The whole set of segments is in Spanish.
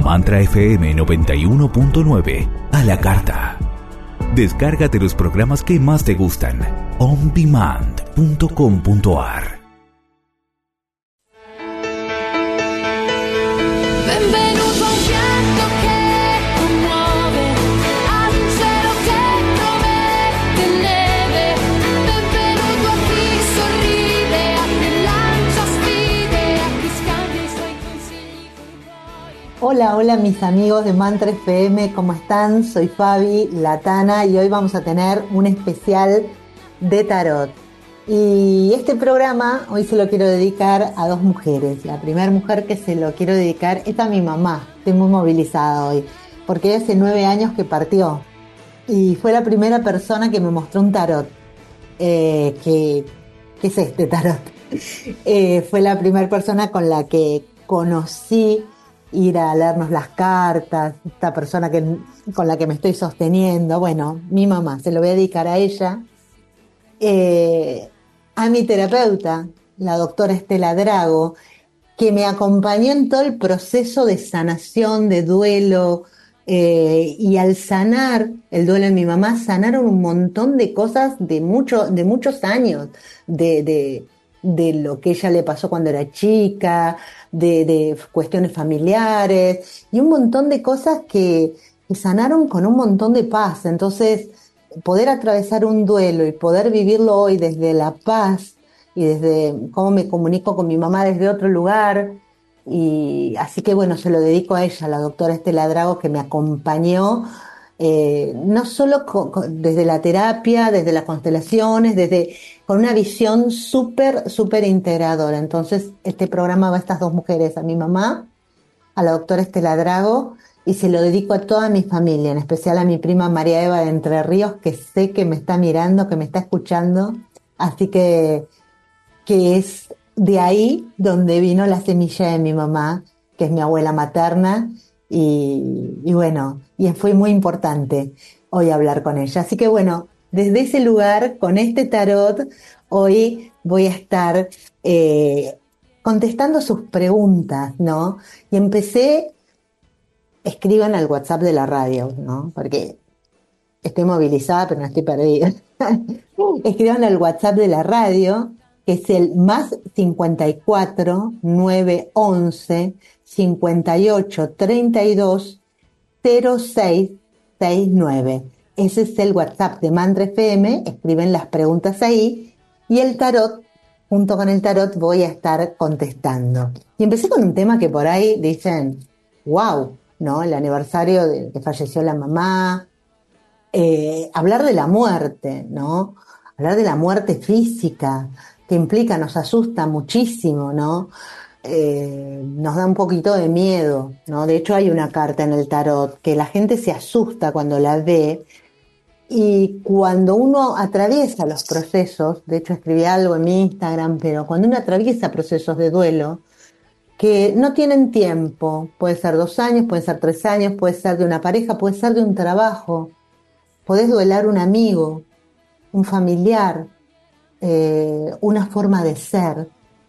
Mantra FM 91.9 a la carta. Descárgate los programas que más te gustan. ondemand.com.ar. Benvenuto a un pianto che commuove, ad un cielo che promette neve. Benvenuto a chi sorride, a chi lancia sfide, a chi scambia i suoi consigli con voi. Hola mis amigos de Mantra FM, ¿cómo están? Soy Fabi, la Tana, y hoy vamos a tener un especial de tarot. Y este programa hoy se lo quiero dedicar a dos mujeres. La primera mujer que se lo quiero dedicar es a mi mamá. Estoy muy movilizada hoy, porque hace 9 años que partió. Y fue la primera persona que me mostró un tarot. ¿Qué es este tarot? Fue la primera persona con la que conocí ir a leernos las cartas, esta persona con la que me estoy sosteniendo. Bueno, mi mamá, se lo voy a dedicar a ella. A mi terapeuta, la doctora Estela Drago, que me acompañó en todo el proceso de sanación, de duelo, y al sanar el duelo de mi mamá, sanaron un montón de cosas de muchos años, de lo que ella le pasó cuando era chica, de cuestiones familiares, y un montón de cosas que sanaron con un montón de paz. Entonces, poder atravesar un duelo y poder vivirlo hoy desde la paz y desde cómo me comunico con mi mamá desde otro lugar, y así que bueno, se lo dedico a ella, la doctora Estela Drago, que me acompañó no solo desde la terapia, desde las constelaciones, con una visión súper integradora. Entonces este programa va a estas dos mujeres, a mi mamá, a la doctora Estela Drago, y se lo dedico a toda mi familia, en especial a mi prima María Eva de Entre Ríos, que sé que me está mirando, que me está escuchando, así que es de ahí donde vino la semilla de mi mamá, que es mi abuela materna, y bueno, y fue muy importante hoy hablar con ella. Así que bueno, desde ese lugar, con este tarot, hoy voy a estar contestando sus preguntas, ¿no? Y escriban al WhatsApp de la radio, ¿no? Porque estoy movilizada, pero no estoy perdida. Escriban al WhatsApp de la radio, que es el más 54 911 58 32 06 69. Ese es el WhatsApp de Mantra FM. Escriben las preguntas ahí, y el tarot, junto con el tarot, voy a estar contestando. Y empecé con un tema que por ahí dicen, wow, ¿no? El aniversario de que falleció la mamá. Hablar de la muerte, ¿no? Hablar de la muerte física, que implica, nos asusta muchísimo, ¿no? Nos da un poquito de miedo, ¿no? De hecho hay una carta en el tarot que la gente se asusta cuando la ve, y cuando uno atraviesa los procesos, de hecho escribí algo en mi Instagram, pero cuando uno atraviesa procesos de duelo que no tienen tiempo, puede ser 2 años, puede ser 3 años, puede ser de una pareja, puede ser de un trabajo, podés duelar un amigo, un familiar, una forma de ser,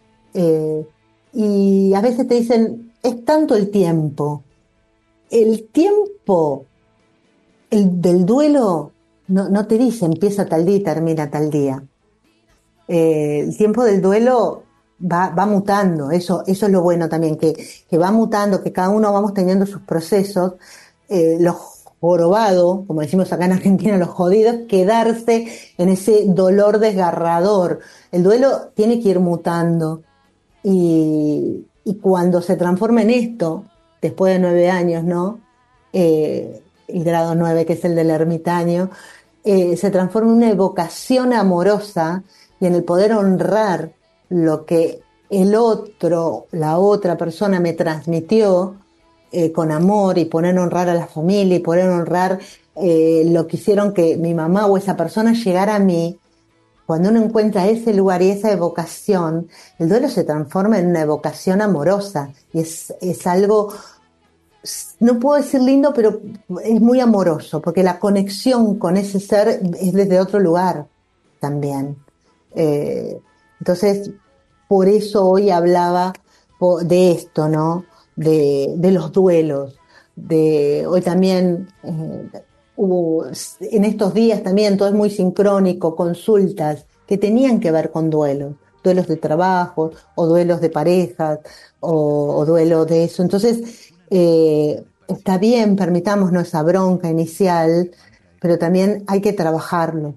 y a veces te dicen, es tanto el tiempo. El tiempo del duelo no te dice empieza tal día y termina tal día. El tiempo del duelo va mutando, eso es lo bueno también, que va mutando, que cada uno vamos teniendo sus procesos. Los jorobado, como decimos acá en Argentina, los jodidos, quedarse en ese dolor desgarrador. El duelo tiene que ir mutando, y cuando se transforma en esto, después de 9 años, ¿no? El grado 9, que es el del ermitaño, se transforma en una evocación amorosa, y en el poder honrar lo que el otro, la otra persona me transmitió, con amor, y poder honrar a la familia, y poder honrar lo que hicieron que mi mamá o esa persona llegara a mí. Cuando uno encuentra ese lugar y esa evocación, el duelo se transforma en una evocación amorosa, y es algo, no puedo decir lindo, pero es muy amoroso, porque la conexión con ese ser es desde otro lugar también. Entonces, por eso hoy hablaba de esto, ¿no? De los duelos. hoy también hubo, en estos días también todo es muy sincrónico, consultas que tenían que ver con duelos de trabajo, o duelos de parejas, o duelo de eso. Entonces, está bien, permitámonos esa bronca inicial, pero también hay que trabajarlo.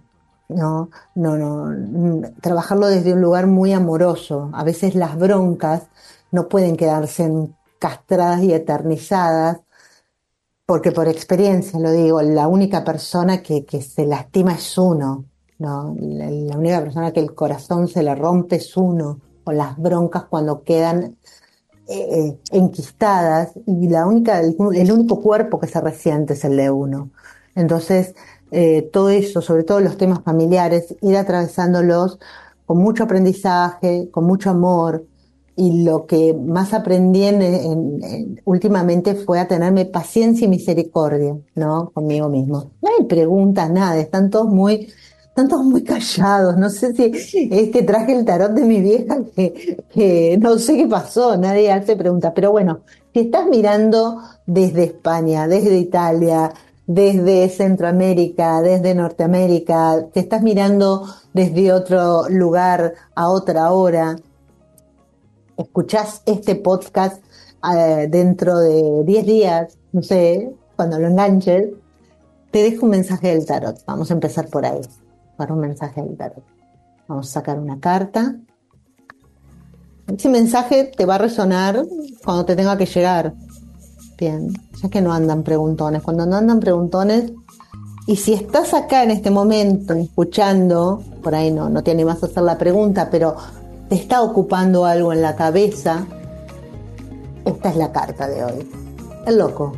Trabajarlo desde un lugar muy amoroso. A veces las broncas no pueden quedarse castradas y eternizadas, porque por experiencia lo digo, la única persona que se lastima es uno, ¿no? La única persona que el corazón se le rompe es uno, o las broncas cuando quedan enquistadas, y el único cuerpo que se resiente es el de uno. Entonces, todo eso, sobre todo los temas familiares, ir atravesándolos con mucho aprendizaje, con mucho amor, y lo que más aprendí últimamente fue a tenerme paciencia y misericordia, ¿no? Conmigo mismo. No hay preguntas, nada, están todos muy callados. No sé si es que traje el tarot de mi vieja que no sé qué pasó, nadie hace preguntas. Pero bueno, si estás mirando desde España, desde Italia, desde Centroamérica, desde Norteamérica, te estás mirando desde otro lugar a otra hora, escuchás este podcast dentro de 10 días, no sé, cuando lo enganches, te dejo un mensaje del tarot. Vamos a empezar por ahí, para un mensaje del tarot. Vamos a sacar una carta. Ese mensaje te va a resonar cuando te tenga que llegar. Bien, ya que no andan preguntones. Cuando no andan preguntones, y si estás acá en este momento escuchando, por ahí no te animas a hacer la pregunta, pero te está ocupando algo en la cabeza, esta es la carta de hoy. El loco.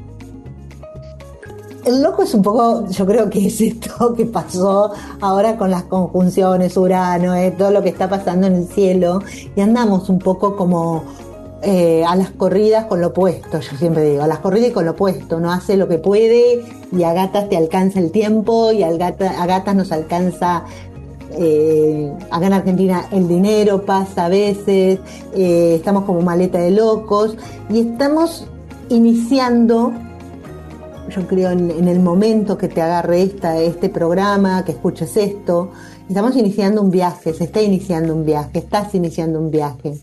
El loco es un poco, yo creo que es esto que pasó ahora con las conjunciones, Urano, todo lo que está pasando en el cielo, y andamos un poco como a las corridas con lo opuesto. Yo siempre digo, a las corridas y con lo opuesto. No hace lo que puede, y a gatas te alcanza el tiempo, y a gatas nos alcanza, acá en Argentina el dinero pasa a veces, estamos como maleta de locos, y estamos iniciando, yo creo, en el momento que te agarre este programa, que escuches esto, estamos iniciando un viaje, se está iniciando un viaje, estás iniciando un viaje.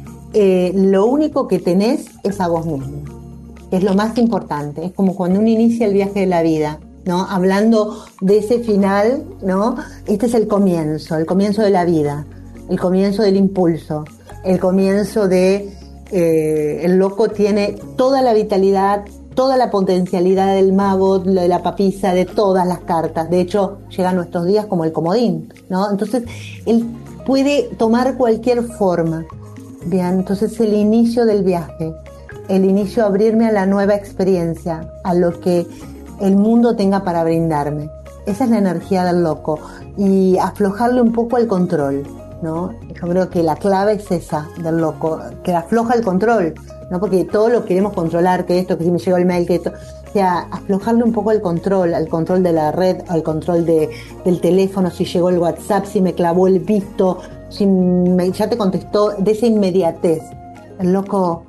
Lo único que tenés es a vos mismo, que es lo más importante. Es como cuando uno inicia el viaje de la vida, ¿no? Hablando de ese final, ¿no? Este es el comienzo de la vida, el comienzo del impulso, el comienzo de el loco tiene toda la vitalidad, toda la potencialidad del mago, de la papisa, de todas las cartas. De hecho, llega a nuestros días como el comodín, ¿no? Entonces, él puede tomar cualquier forma. Bien, entonces el inicio del viaje, el inicio, abrirme a la nueva experiencia, a lo que el mundo tenga para brindarme. Esa es la energía del loco, y aflojarle un poco el control, ¿no? Yo creo que la clave es esa del loco, que afloja el control, ¿no? Porque todo lo queremos controlar, que esto, que si me llegó el mail, que esto, o sea, aflojarle un poco el control, al control de la red, al control del teléfono, si llegó el WhatsApp, si me clavó el visto, ya te contestó, de esa inmediatez. El loco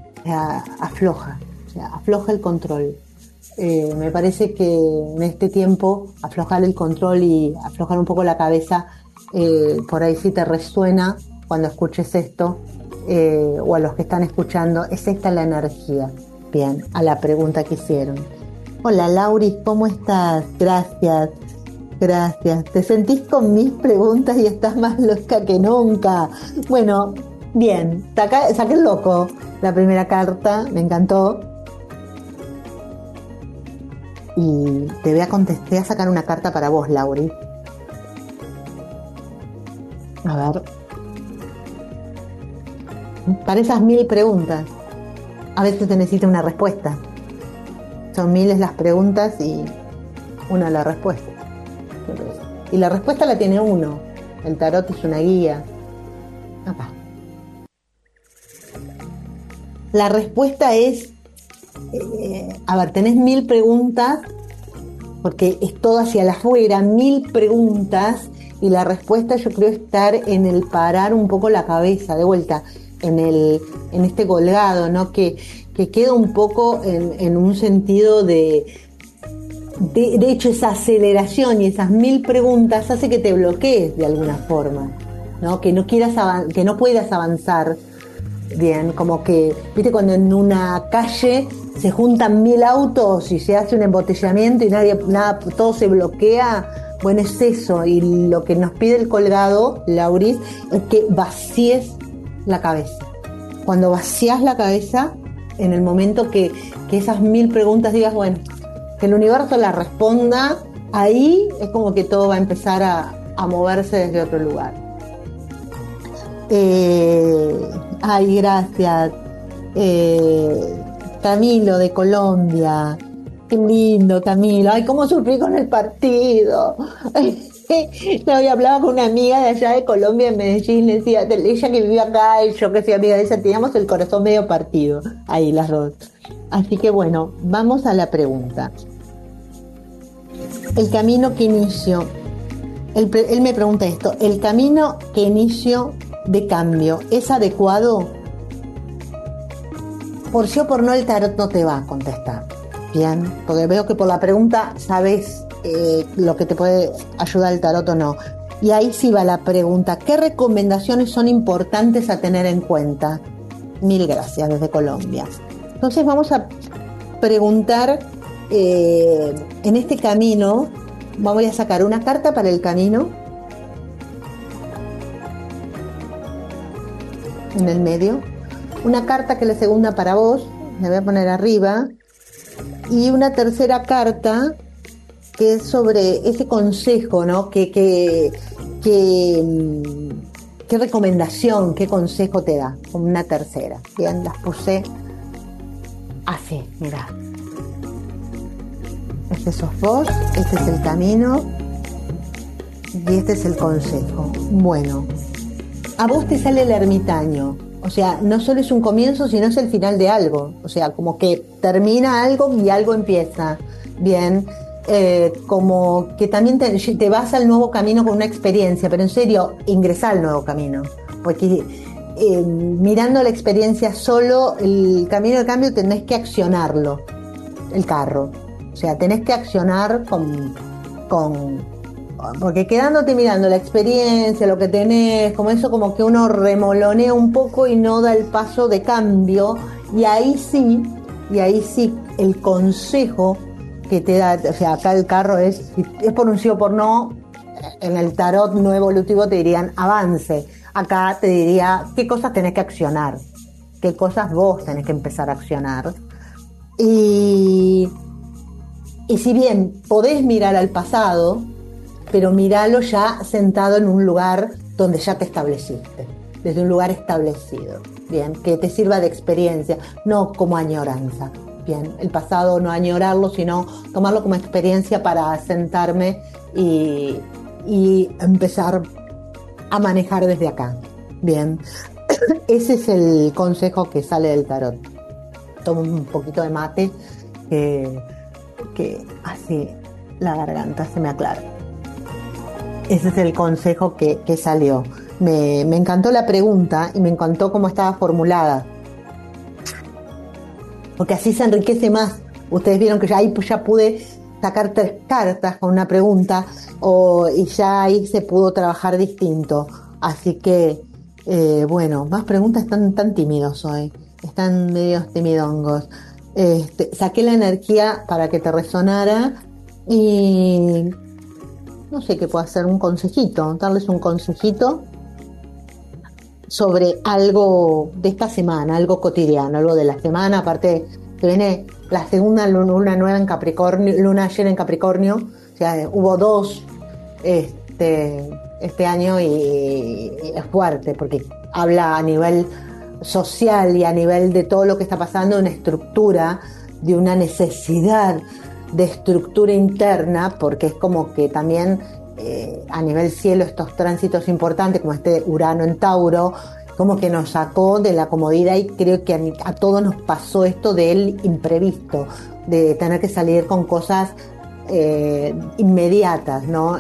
afloja el control. Me parece que en este tiempo aflojar el control y aflojar un poco la cabeza, por ahí si te resuena cuando escuches esto, o a los que están escuchando, es esta la energía. Bien, a la pregunta que hicieron. Hola Lauris, ¿cómo estás? Gracias. ¿Te sentís con mis preguntas y estás más loca que nunca? Bueno, bien, saqué el loco, la primera carta, me encantó. Y te voy a sacar una carta para vos, Lauri. A ver. Para esas 1000 preguntas, a veces se necesita una respuesta. Son miles las preguntas y una la respuesta. Y la respuesta la tiene uno. El tarot es una guía. Acá. La respuesta es, tenés 1000 preguntas, porque es todo hacia la afuera, 1000 preguntas, y la respuesta yo creo estar en el parar un poco la cabeza, de vuelta, en este colgado, ¿no? Que que queda un poco en un sentido de hecho, esa aceleración y esas 1000 preguntas hace que te bloquees de alguna forma, ¿no? Que no quieras que no puedas avanzar bien, como que, viste, cuando en una calle se juntan 1000 autos y se hace un embotellamiento y nada, todo se bloquea. Bueno, es eso, y lo que nos pide el colgado, Lauris, es que vacíes la cabeza. Cuando vacías la cabeza, en el momento que esas 1000 preguntas digas, bueno, que el universo la responda, ahí es como que todo va a empezar a moverse desde otro lugar. Ay, gracias. Camilo de Colombia. Qué lindo, Camilo. Ay, cómo sufrí con el partido. No, y hablaba con una amiga de allá de Colombia, en Medellín, le decía, ella que vive acá y yo que soy amiga de ella, teníamos el corazón medio partido, ahí las dos. Así que bueno, vamos a la pregunta. El camino que inicio, él me pregunta esto, ¿el camino que inicio de cambio es adecuado? Por sí o por no, el tarot no te va a contestar, bien, porque veo que por la pregunta sabes lo que te puede ayudar el tarot o no. Y ahí sí va la pregunta, ¿qué recomendaciones son importantes a tener en cuenta? Mil gracias, desde Colombia. Entonces vamos a preguntar, en este camino, voy a sacar una carta para el camino, en el medio, una carta que es la segunda para vos, la voy a poner arriba, y una tercera carta que es sobre ese consejo, ¿no? ¿Qué recomendación, qué consejo te da? Como una tercera. Bien, las puse así, mirá. Este sos vos, este es el camino y este es el consejo. Bueno, a vos te sale el ermitaño. O sea, no solo es un comienzo, sino es el final de algo. O sea, como que termina algo y algo empieza. Bien. Como que también te vas al nuevo camino con una experiencia, pero en serio, ingresa al nuevo camino, porque mirando la experiencia solo, el camino del cambio tenés que accionarlo, el carro, o sea, tenés que accionar porque quedándote mirando la experiencia, lo que tenés, como eso, como que uno remolonea un poco y no da el paso de cambio, y ahí sí, el consejo que te da, o sea, acá el carro es por un sí o por no. En el tarot no evolutivo te dirían avance, acá te diría qué cosas tenés que accionar, qué cosas vos tenés que empezar a accionar, y si bien podés mirar al pasado, pero miralo ya sentado en un lugar donde ya te estableciste, desde un lugar establecido, bien, que te sirva de experiencia, no como añoranza. Bien, el pasado no añorarlo, sino tomarlo como experiencia para sentarme y empezar a manejar desde acá. Bien, ese es el consejo que sale del tarot. Tomo un poquito de mate, que así la garganta se me aclara. Ese es el consejo que salió. Me encantó la pregunta y me encantó cómo estaba formulada, porque así se enriquece más. Ustedes vieron que ya pude sacar 3 cartas con una pregunta, y ya ahí se pudo trabajar distinto. Así que, bueno, más preguntas, están tan tímidos hoy, están medio timidongos. Saqué la energía para que te resonara y no sé qué puedo hacer, un consejito, darles un consejito sobre algo de esta semana, algo cotidiano, algo de la semana. Aparte que viene la segunda luna nueva en Capricornio, luna llena en Capricornio, o sea, hubo 2 este año, y es fuerte porque habla a nivel social y a nivel de todo lo que está pasando, de una estructura, de una necesidad de estructura interna, porque es como que también a nivel cielo estos tránsitos importantes como este Urano en Tauro como que nos sacó de la comodidad, y creo que a todos nos pasó esto del imprevisto, de tener que salir con cosas inmediatas, ¿no?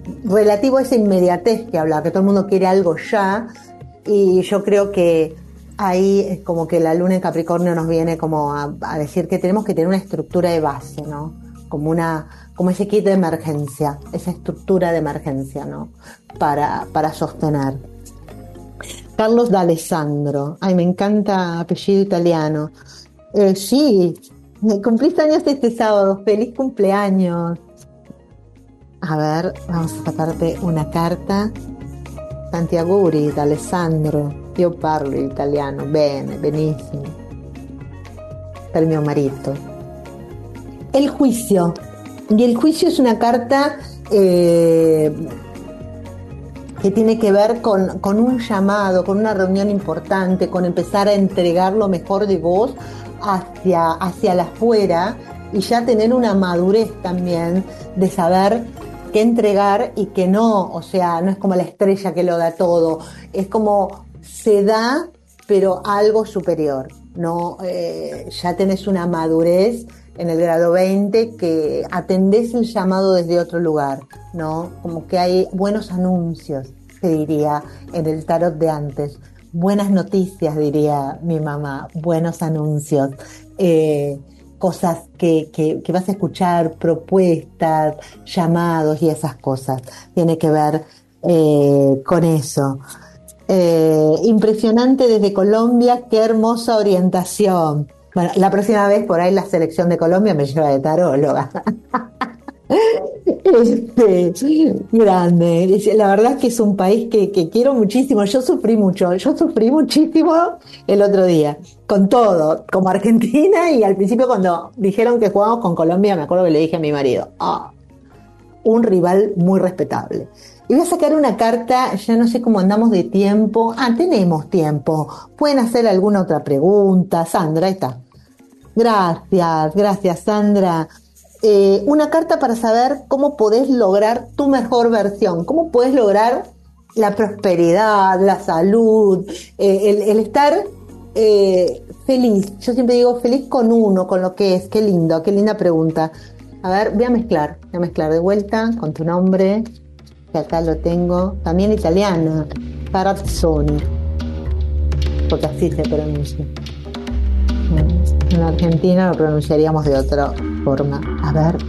Relativo a esa inmediatez que hablaba, que todo el mundo quiere algo ya, y yo creo que ahí es como que la luna en Capricornio nos viene como a decir que tenemos que tener una estructura de base, ¿no? Como ese kit de emergencia, esa estructura de emergencia, ¿no? Para sostener. Carlos D'Alessandro, ay, me encanta apellido italiano. Sí, cumplís años este sábado, feliz cumpleaños. A ver, vamos a sacarte una carta. Tanti auguri, D'Alessandro. Io parlo italiano, bene, benissimo. Per mio marito. El juicio. Y el juicio es una carta que tiene que ver con un llamado, con una reunión importante, con empezar a entregar lo mejor de vos hacia la afuera y ya tener una madurez también de saber qué entregar y qué no. O sea, no es como la estrella que lo da todo, es como se da, pero algo superior, ¿no? Ya tenés una madurez en el grado 20 que atendés el llamado desde otro lugar, ¿no? Como que hay buenos anuncios, te diría, en el tarot de antes. Buenas noticias, diría mi mamá, buenos anuncios. Cosas que vas a escuchar, propuestas, llamados y esas cosas. Tiene que ver con eso. Impresionante desde Colombia, qué hermosa orientación. Bueno, la próxima vez por ahí la selección de Colombia me lleva de taróloga. Grande. La verdad es que es un país que quiero muchísimo. Yo sufrí muchísimo el otro día, con todo, como Argentina, y al principio cuando dijeron que jugábamos con Colombia, me acuerdo que le dije a mi marido, un rival muy respetable. Y voy a sacar una carta, ya no sé cómo andamos de tiempo. Tenemos tiempo. ¿Pueden hacer alguna otra pregunta? Sandra, ahí está. Gracias, Sandra. Una carta para saber cómo podés lograr tu mejor versión, cómo podés lograr la prosperidad, la salud, el estar feliz. Yo siempre digo feliz con uno, con lo que es. Qué lindo, qué linda pregunta. A ver, voy a mezclar de vuelta con tu nombre, que acá lo tengo, también italiana, Carazzoni, porque así se pronuncia. En Argentina lo pronunciaríamos de otra forma. A ver.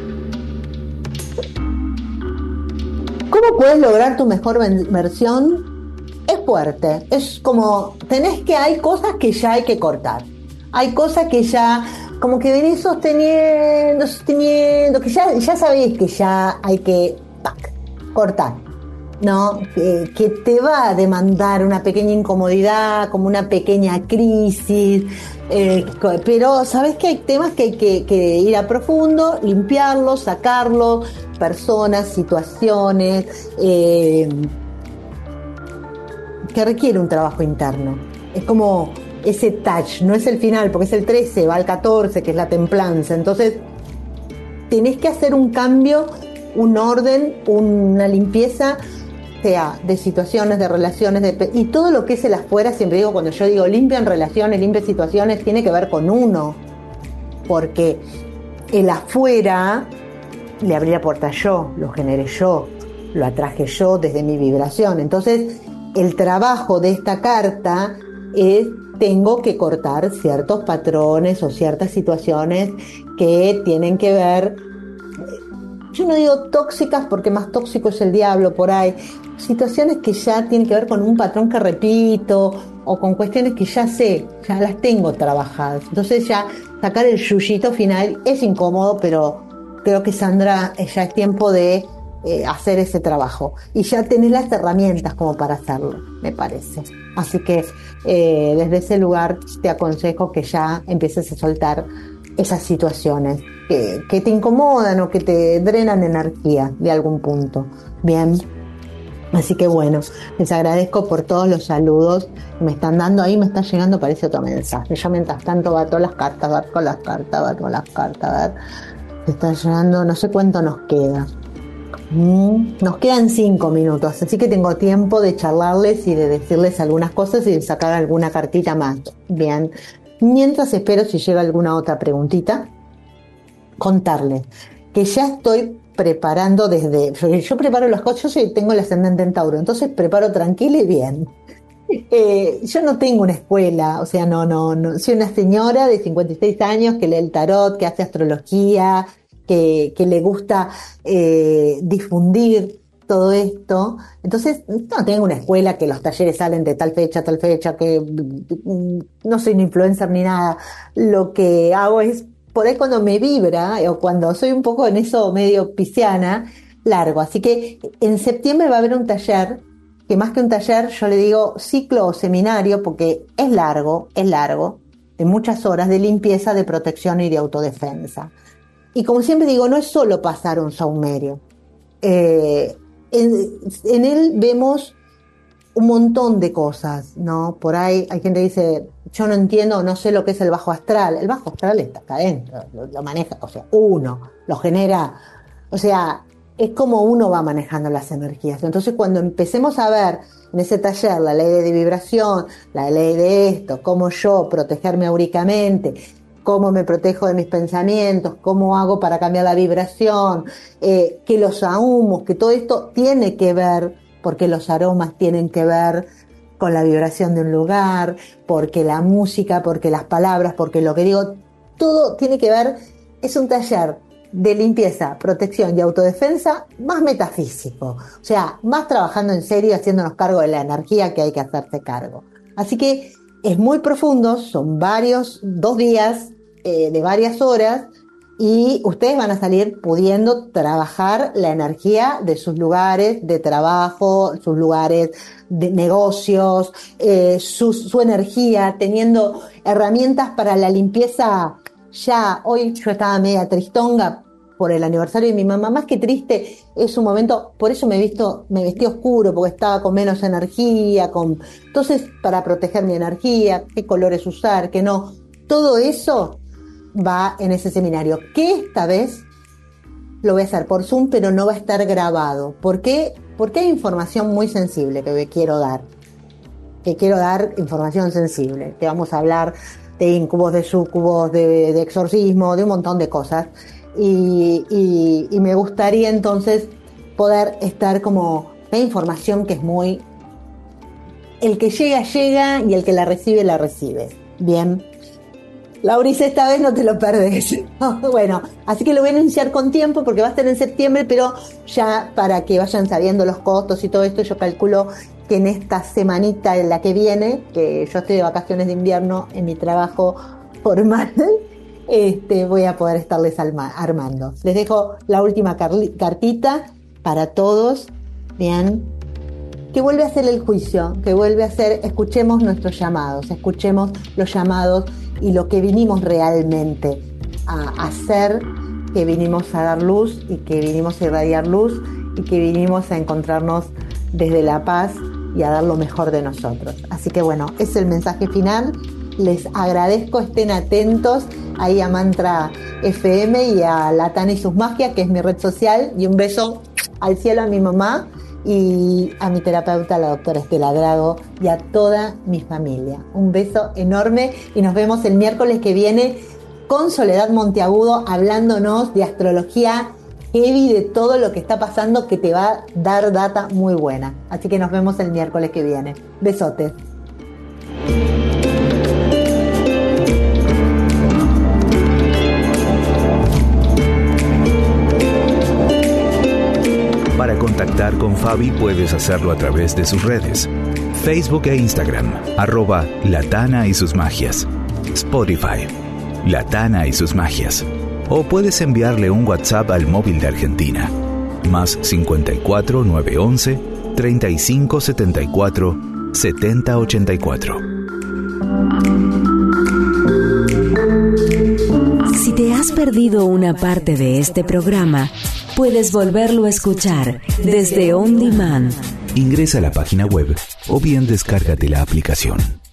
¿Cómo puedes lograr tu mejor versión? Es fuerte. Es como, hay cosas que ya hay que cortar. Hay cosas que ya, como que venís sosteniendo, que ya sabés que ya hay que cortar, ¿no? Que te va a demandar una pequeña incomodidad, como una pequeña crisis, pero sabes que hay temas que hay que ir a profundo, limpiarlos, sacarlos, personas, situaciones, que requiere un trabajo interno. Es como ese touch, no es el final, porque es el 13, va al 14, que es la templanza. Entonces tenés que hacer un cambio, un orden, una limpieza, sea de situaciones, de relaciones, y todo lo que es el afuera. Siempre digo, cuando yo digo limpian relaciones, limpian situaciones, tiene que ver con uno, porque el afuera le abrí la puerta yo, lo generé yo, lo atraje yo desde mi vibración. Entonces el trabajo de esta carta es, tengo que cortar ciertos patrones o ciertas situaciones que tienen que ver, yo no digo tóxicas porque más tóxico es el diablo por ahí, situaciones que ya tienen que ver con un patrón que repito o con cuestiones que ya sé, ya las tengo trabajadas. Entonces ya sacar el yuyito final es incómodo, pero creo que Sandra, ya es tiempo de hacer ese trabajo y ya tenés las herramientas como para hacerlo, me parece. Así que desde ese lugar te aconsejo que ya empieces a soltar esas situaciones que te incomodan o que te drenan energía de algún punto. Bien, así que bueno, les agradezco por todos los saludos que me están dando. Ahí me está llegando, parece otro mensaje. Yo mientras tanto va todas las cartas, a ver, me está llegando, no sé cuánto nos queda. Nos quedan 5 minutos, así que tengo tiempo de charlarles y de decirles algunas cosas y de sacar alguna cartita más. Bien, mientras espero si llega alguna otra preguntita, contarles que ya estoy preparando yo preparo las cosas, yo tengo el ascendente en Tauro, entonces preparo tranquila y bien. Yo no tengo una escuela, o sea, no. Soy una señora de 56 años que lee el tarot, que hace astrología, que le gusta difundir todo esto. Entonces, no tengo una escuela que los talleres salen de tal fecha, que no soy un influencer ni nada. Lo que hago es, por ahí cuando me vibra, o cuando soy un poco en eso medio pisciana, largo. Así que en septiembre va a haber un taller, que más que un taller yo le digo ciclo o seminario, porque es largo, de muchas horas de limpieza, de protección y de autodefensa. Y como siempre digo, no es solo pasar un saumerio. En él vemos un montón de cosas, ¿no? Por ahí hay gente que dice, yo no entiendo, no sé lo que es el bajo astral. El bajo astral está acá adentro, lo maneja, o sea, uno lo genera, o sea, es como uno va manejando las energías. Entonces, cuando empecemos a ver en ese taller la ley de vibración, la ley de esto, cómo yo protegerme áuricamente, cómo me protejo de mis pensamientos, cómo hago para cambiar la vibración, que los ahumos, que todo esto tiene que ver, porque los aromas tienen que ver con la vibración de un lugar, porque la música, porque las palabras, porque lo que digo, todo tiene que ver. Es un taller de limpieza, protección y autodefensa más metafísico, o sea, más trabajando en serio, haciéndonos cargo de la energía que hay que hacerse cargo. Así que es muy profundo, son 2 días de varias horas, y ustedes van a salir pudiendo trabajar la energía de sus lugares de trabajo, sus lugares de negocios, su energía, teniendo herramientas para la limpieza. Ya hoy yo estaba media tristonga por el aniversario de mi mamá, más que triste, es un momento, por eso me vestí oscuro, porque estaba con menos energía, entonces para proteger mi energía, qué colores usar, qué no, todo eso va en ese seminario, que esta vez lo voy a hacer por Zoom, pero no va a estar grabado. ¿Por qué? Porque hay información muy sensible que quiero dar información sensible, que vamos a hablar de incubos, de sucubos, de exorcismo, de un montón de cosas, y me gustaría entonces poder estar como de información que es muy, el que llega y el que la recibe. Bien, Lauris, esta vez no te lo perdés. Bueno, así que lo voy a anunciar con tiempo porque va a estar en septiembre, pero ya para que vayan sabiendo los costos y todo esto, yo calculo que en esta semanita en la que viene, que yo estoy de vacaciones de invierno en mi trabajo formal, voy a poder estarles armando. Les dejo la última cartita para todos. Vean, que vuelve a hacer el juicio, que vuelve a hacer, escuchemos nuestros llamados, escuchemos los llamados y lo que vinimos realmente a hacer, que vinimos a dar luz y que vinimos a irradiar luz y que vinimos a encontrarnos desde la paz y a dar lo mejor de nosotros. Así que bueno, es el mensaje final. Les agradezco, estén atentos ahí a Mantra FM y a Latana y sus magias, que es mi red social, y un beso al cielo a mi mamá y a mi terapeuta, la doctora Estela Drago, y a toda mi familia. Un beso enorme y nos vemos el miércoles que viene con Soledad Monteagudo hablándonos de astrología heavy, de todo lo que está pasando, que te va a dar data muy buena. Así que nos vemos el miércoles que viene. Besotes. Para contactar con Fabi puedes hacerlo a través de sus redes, Facebook e Instagram, @Latana y sus magias, Spotify, Latana y sus magias, o puedes enviarle un WhatsApp al móvil de Argentina, más 54 911 35 74 70 84. Si te has perdido una parte de este programa, puedes volverlo a escuchar desde On Demand. Ingresa a la página web o bien descárgate la aplicación.